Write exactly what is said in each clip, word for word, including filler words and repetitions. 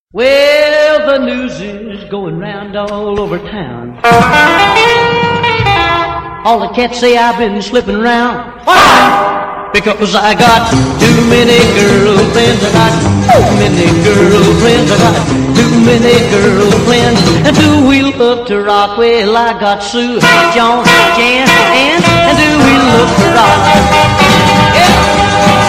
Well, the news is going round all over town. All the cats say I've been slipping around. Why? Because I got too many girlfriends. I got too many girlfriends. I got too many girlfriends. And do we love to rock? Well, I got Sue, John, Jan, Ann. And do we love to rock? Yeah.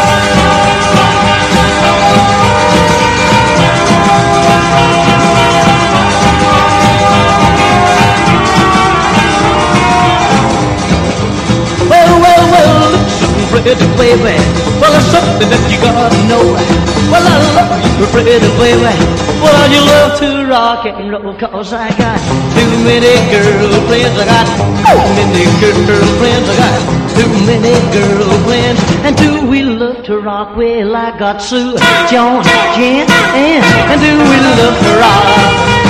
Pretty baby, well it's something that you gotta know. Well I love you, pretty baby. Well you love to rock and roll, cause I got too many girlfriends. I got too many girlfriends. I got too many girlfriends. And do we love to rock? Well I got Sue, John, Jan, Ann. And do we love to rock?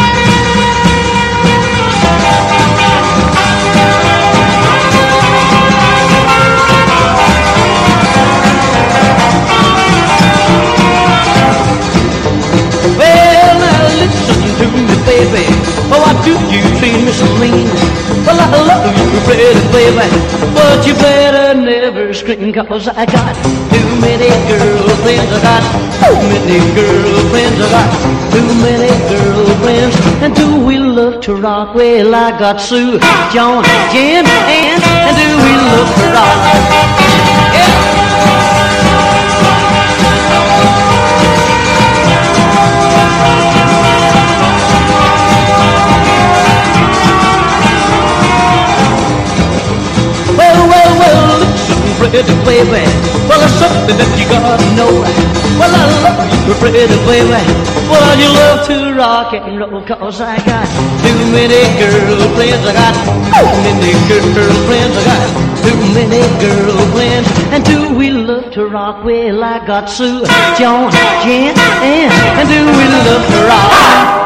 Baby, oh, why do you treat me so mean? Well, I love you, pretty baby, but you better never scream, cause I got too many girlfriends. I got too many girlfriends. I got too many girlfriends. And do we love to rock? Well, I got Sue, John, Jan, Ann. And do we love to rock? Yeah. Pretty baby, well it's something that you gotta know. Well I love you, pretty baby. Well you love to rock and roll, cause I got too many girlfriends. I got too many girlfriends. I got too many girlfriends. And do we love to rock? Well I got Sue, John, Jan, Ann. And do we love to rock?